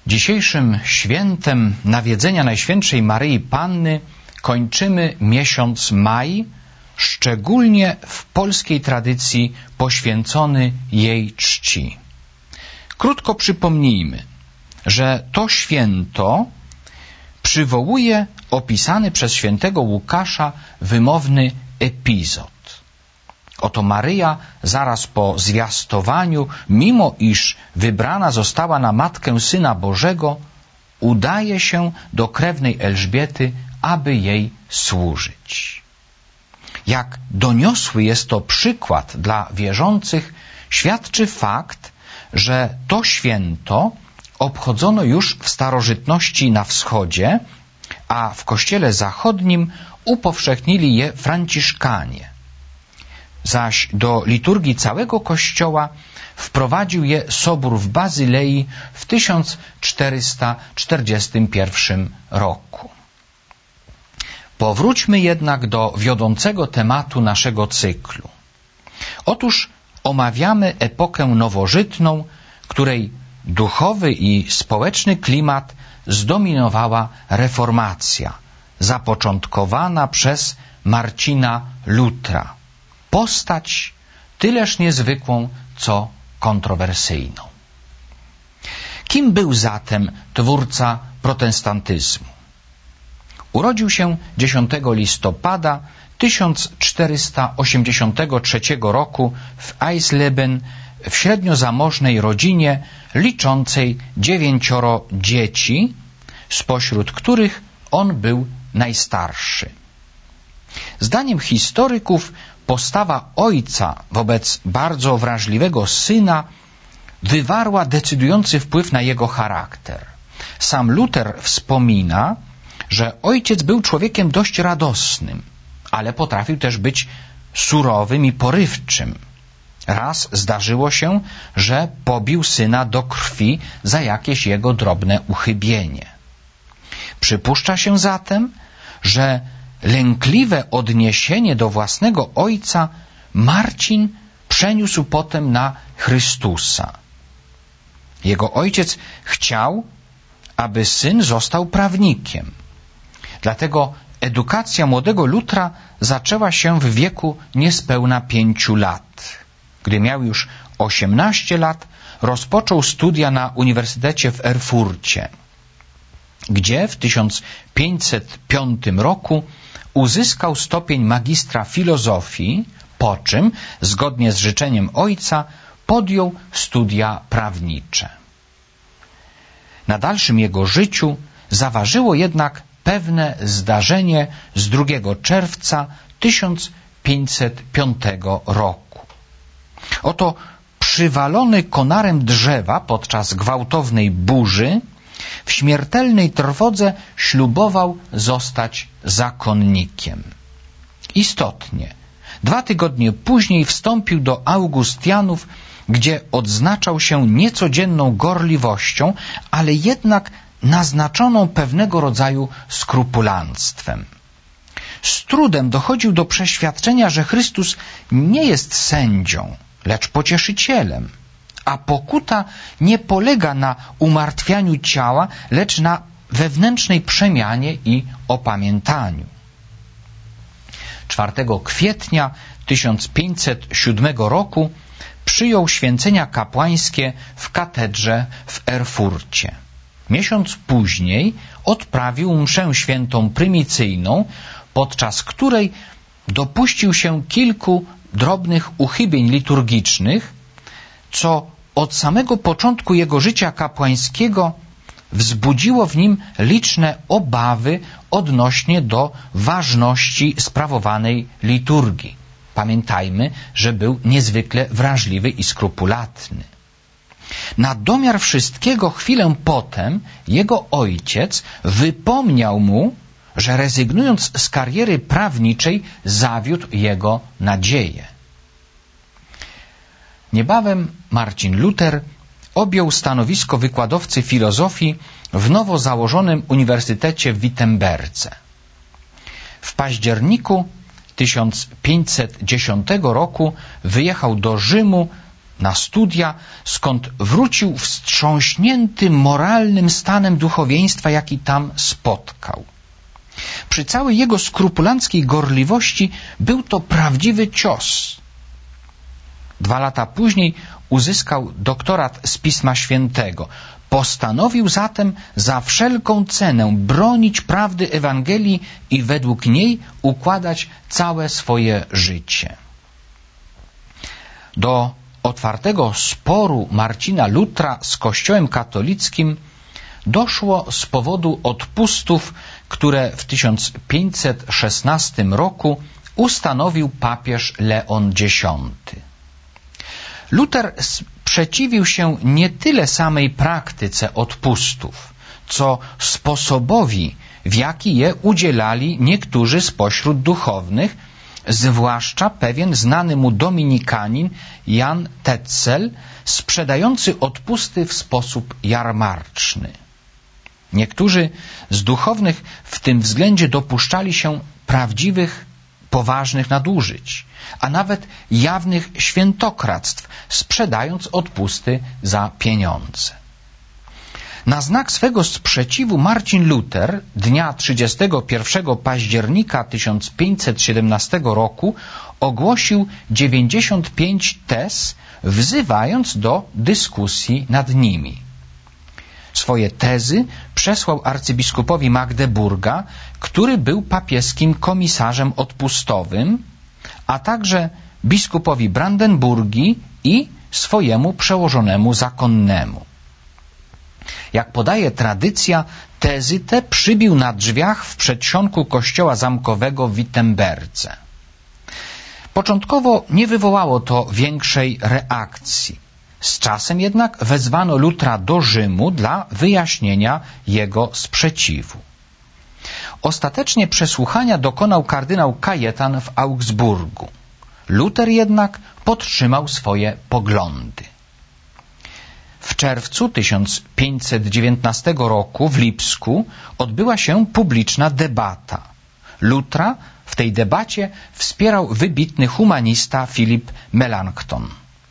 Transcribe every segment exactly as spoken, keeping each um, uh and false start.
Dzisiejszym świętem nawiedzenia Najświętszej Maryi Panny kończymy miesiąc maj, szczególnie w polskiej tradycji poświęcony jej czci. Krótko przypomnijmy, że to święto przywołuje opisany przez świętego Łukasza wymowny epizod. Oto Maryja zaraz po zwiastowaniu, mimo iż wybrana została na Matkę Syna Bożego, udaje się do krewnej Elżbiety, aby jej służyć. Jak doniosły jest to przykład dla wierzących, świadczy fakt, że to święto obchodzono już w starożytności na wschodzie, a w Kościele Zachodnim upowszechnili je Franciszkanie. Zaś do liturgii całego Kościoła wprowadził je Sobór w Bazylei w tysiąc czterysta czterdziestym pierwszym roku. Powróćmy jednak do wiodącego tematu naszego cyklu. Otóż omawiamy epokę nowożytną, której duchowy i społeczny klimat zdominowała reformacja, zapoczątkowana przez Marcina Lutra. Postać tyleż niezwykłą, co kontrowersyjną. Kim był zatem twórca protestantyzmu? Urodził się dziesiątego listopada tysiąc czterysta osiemdziesiątego trzeciego roku w Eisleben w średnio zamożnej rodzinie liczącej dziewięcioro dzieci, spośród których on był najstarszy. Zdaniem historyków postawa ojca wobec bardzo wrażliwego syna wywarła decydujący wpływ na jego charakter. Sam Luter wspomina, że ojciec był człowiekiem dość radosnym, ale potrafił też być surowym i porywczym. Raz zdarzyło się, że pobił syna do krwi za jakieś jego drobne uchybienie. Przypuszcza się zatem, że lękliwe odniesienie do własnego ojca Marcin przeniósł potem na Chrystusa. Jego ojciec chciał, aby syn został prawnikiem. Dlatego edukacja młodego Lutra zaczęła się w wieku niespełna pięciu lat. Gdy miał już osiemnaście lat, rozpoczął studia na Uniwersytecie w Erfurcie, gdzie w tysiąc pięćset piątym roku uzyskał stopień magistra filozofii, po czym, zgodnie z życzeniem ojca, podjął studia prawnicze. Na dalszym jego życiu zaważyło jednak pewne zdarzenie z drugiego czerwca tysiąc pięćset piątego roku. Oto przywalony konarem drzewa podczas gwałtownej burzy w śmiertelnej trwodze ślubował zostać zakonnikiem. Istotnie, dwa tygodnie później wstąpił do Augustianów, gdzie odznaczał się niecodzienną gorliwością, ale jednak naznaczoną pewnego rodzaju skrupulanstwem. Z trudem dochodził do przeświadczenia, że Chrystus nie jest sędzią, lecz pocieszycielem, a pokuta nie polega na umartwianiu ciała, lecz na wewnętrznej przemianie i opamiętaniu. czwartego kwietnia tysiąc pięćset siódmego roku przyjął święcenia kapłańskie w katedrze w Erfurcie. Miesiąc później odprawił mszę świętą prymicyjną, podczas której dopuścił się kilku drobnych uchybień liturgicznych, co od samego początku jego życia kapłańskiego wzbudziło w nim liczne obawy odnośnie do ważności sprawowanej liturgii. Pamiętajmy, że był niezwykle wrażliwy i skrupulatny. Na domiar wszystkiego chwilę potem jego ojciec wypomniał mu, że rezygnując z kariery prawniczej zawiódł jego nadzieję. Niebawem Marcin Luter objął stanowisko wykładowcy filozofii w nowo założonym Uniwersytecie w Wittenberdze. W październiku tysiąc pięćset dziesiątego roku wyjechał do Rzymu na studia, skąd wrócił wstrząśnięty moralnym stanem duchowieństwa, jaki tam spotkał. Przy całej jego skrupulanckiej gorliwości był to prawdziwy cios. Dwa lata później uzyskał doktorat z Pisma Świętego. Postanowił zatem za wszelką cenę bronić prawdy Ewangelii i według niej układać całe swoje życie. Do otwartego sporu Marcina Lutra z Kościołem katolickim doszło z powodu odpustów, które w tysiąc pięćset szesnastym roku ustanowił papież Leon Dziesiąty. Luter sprzeciwił się nie tyle samej praktyce odpustów, co sposobowi, w jaki je udzielali niektórzy spośród duchownych, zwłaszcza pewien znany mu dominikanin Jan Tetzel, sprzedający odpusty w sposób jarmarczny. Niektórzy z duchownych w tym względzie dopuszczali się prawdziwych, poważnych nadużyć, a nawet jawnych świętokradztw, sprzedając odpusty za pieniądze. Na znak swego sprzeciwu Marcin Luter dnia trzydziestego pierwszego października tysiąc pięćset siedemnastego roku ogłosił dziewięćdziesiąt pięć tez, wzywając do dyskusji nad nimi. Swoje tezy przesłał arcybiskupowi Magdeburga, który był papieskim komisarzem odpustowym, a także biskupowi Brandenburgii i swojemu przełożonemu zakonnemu. Jak podaje tradycja, tezy te przybił na drzwiach w przedsionku kościoła zamkowego w Wittenberdze. Początkowo nie wywołało to większej reakcji. Z czasem jednak wezwano Lutra do Rzymu dla wyjaśnienia jego sprzeciwu. Ostatecznie przesłuchania dokonał kardynał Kajetan w Augsburgu. Luter jednak podtrzymał swoje poglądy. W czerwcu tysiąc pięćset dziewiętnastego roku w Lipsku odbyła się publiczna debata. Lutra w tej debacie wspierał wybitny humanista Filip Melanchthon.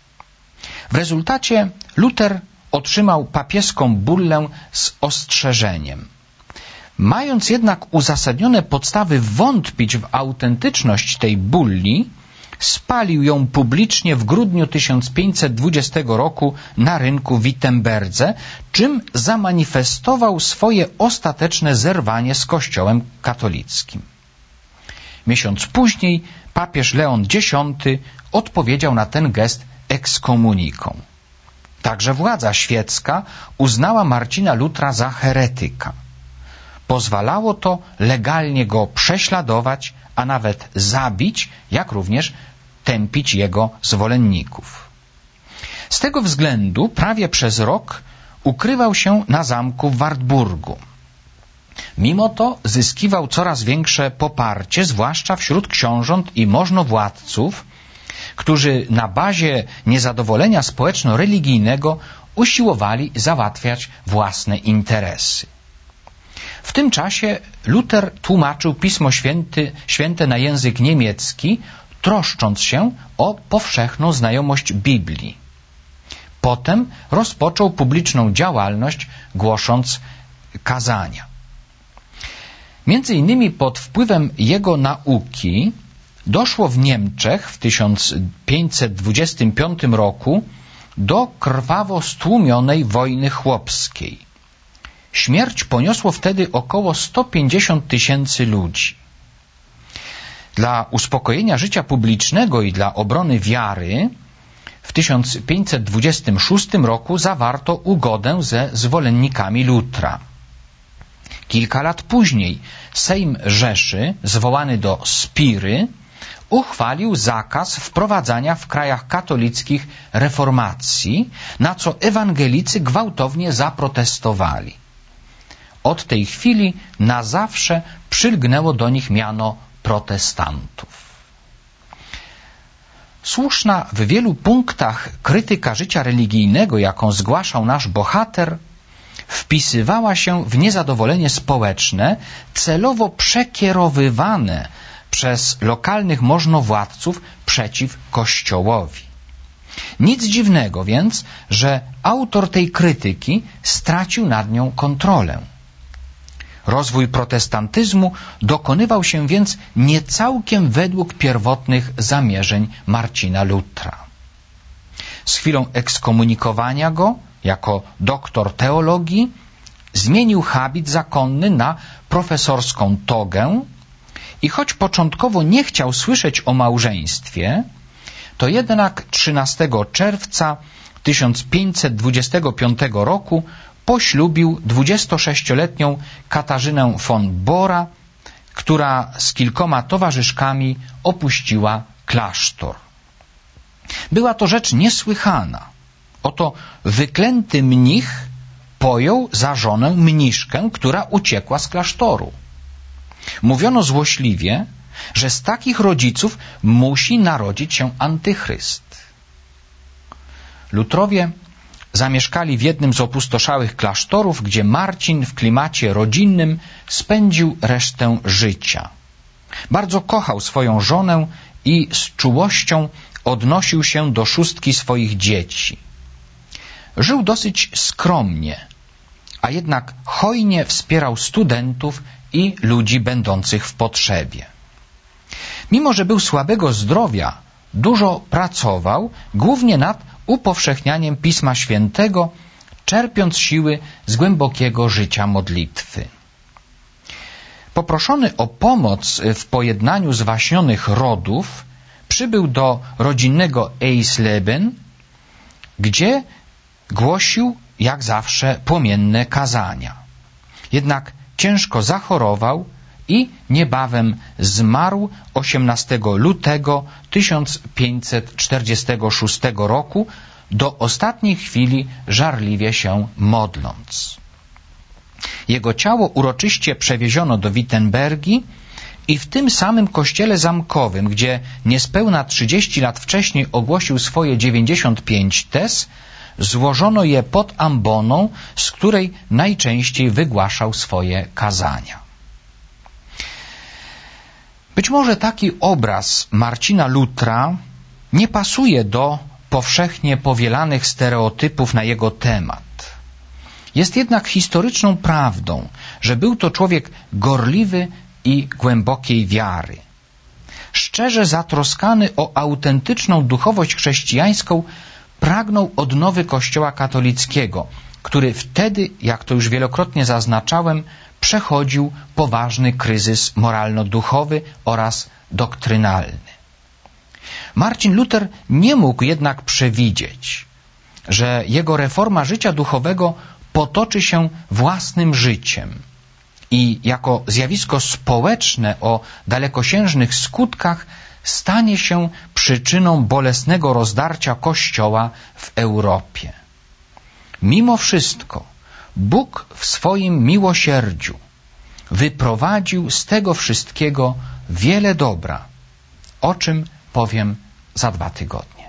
W rezultacie Luter otrzymał papieską bullę z ostrzeżeniem. Mając jednak uzasadnione podstawy wątpić w autentyczność tej bulli, spalił ją publicznie w grudniu tysiąc pięćset dwudziestego roku na rynku w Wittenberdze, czym zamanifestował swoje ostateczne zerwanie z Kościołem katolickim. Miesiąc później papież Leon Dziesiąty odpowiedział na ten gest ekskomuniką. Także władza świecka uznała Marcina Lutra za heretyka. Pozwalało to legalnie go prześladować, a nawet zabić, jak również tępić jego zwolenników. Z tego względu prawie przez rok ukrywał się na zamku w Wartburgu. Mimo to zyskiwał coraz większe poparcie, zwłaszcza wśród książąt i możnowładców, którzy na bazie niezadowolenia społeczno-religijnego usiłowali załatwiać własne interesy. W tym czasie Luter tłumaczył Pismo Święty, Święte na język niemiecki, troszcząc się o powszechną znajomość Biblii. Potem rozpoczął publiczną działalność, głosząc kazania. Między innymi pod wpływem jego nauki doszło w Niemczech w tysiąc pięćset dwudziestym piątym roku do krwawo stłumionej wojny chłopskiej. Śmierć poniosło wtedy około sto pięćdziesiąt tysięcy ludzi. Dla uspokojenia życia publicznego i dla obrony wiary w tysiąc pięćset dwudziestym szóstym roku zawarto ugodę ze zwolennikami Lutra. Kilka lat później Sejm Rzeszy, zwołany do Spiry, uchwalił zakaz wprowadzania w krajach katolickich reformacji, na co ewangelicy gwałtownie zaprotestowali. Od tej chwili na zawsze przylgnęło do nich miano protestantów. Słuszna w wielu punktach krytyka życia religijnego, jaką zgłaszał nasz bohater, wpisywała się w niezadowolenie społeczne, celowo przekierowywane przez lokalnych możnowładców przeciw Kościołowi. Nic dziwnego więc, że autor tej krytyki stracił nad nią kontrolę. Rozwój protestantyzmu dokonywał się więc nie całkiem według pierwotnych zamierzeń Marcina Lutra. Z chwilą ekskomunikowania go jako doktor teologii zmienił habit zakonny na profesorską togę i choć początkowo nie chciał słyszeć o małżeństwie, to jednak trzynastego czerwca tysiąc pięćset dwudziestego piątego roku poślubił dwudziestosześcioletnią Katarzynę von Bora, która z kilkoma towarzyszkami opuściła klasztor. Była to rzecz niesłychana. Oto wyklęty mnich pojął za żonę mniszkę, która uciekła z klasztoru. Mówiono złośliwie, że z takich rodziców musi narodzić się antychryst. Lutrowie zamieszkali w jednym z opustoszałych klasztorów, gdzie Marcin w klimacie rodzinnym spędził resztę życia. Bardzo kochał swoją żonę i z czułością odnosił się do szóstki swoich dzieci. Żył dosyć skromnie, a jednak hojnie wspierał studentów i ludzi będących w potrzebie. Mimo że był słabego zdrowia, dużo pracował, głównie nad upowszechnianiem Pisma Świętego, czerpiąc siły z głębokiego życia modlitwy. Poproszony o pomoc w pojednaniu zwaśnionych rodów, przybył do rodzinnego Eisleben, gdzie głosił, jak zawsze, płomienne kazania. Jednak ciężko zachorował i niebawem zmarł osiemnastego lutego tysiąc pięćset czterdziestego szóstego roku, do ostatniej chwili żarliwie się modląc. Jego ciało uroczyście przewieziono do Wittenbergi i w tym samym kościele zamkowym, gdzie niespełna trzydzieści lat wcześniej ogłosił swoje dziewięćdziesiąt pięć tez, złożono je pod amboną, z której najczęściej wygłaszał swoje kazania. Być może taki obraz Marcina Lutra nie pasuje do powszechnie powielanych stereotypów na jego temat. Jest jednak historyczną prawdą, że był to człowiek gorliwy i głębokiej wiary. Szczerze zatroskany o autentyczną duchowość chrześcijańską, pragnął odnowy Kościoła katolickiego, który wtedy, jak to już wielokrotnie zaznaczałem, przechodził poważny kryzys moralno-duchowy oraz doktrynalny. Marcin Luter nie mógł jednak przewidzieć, że jego reforma życia duchowego potoczy się własnym życiem i jako zjawisko społeczne o dalekosiężnych skutkach stanie się przyczyną bolesnego rozdarcia Kościoła w Europie. Mimo wszystko Bóg w swoim miłosierdziu wyprowadził z tego wszystkiego wiele dobra, o czym powiem za dwa tygodnie.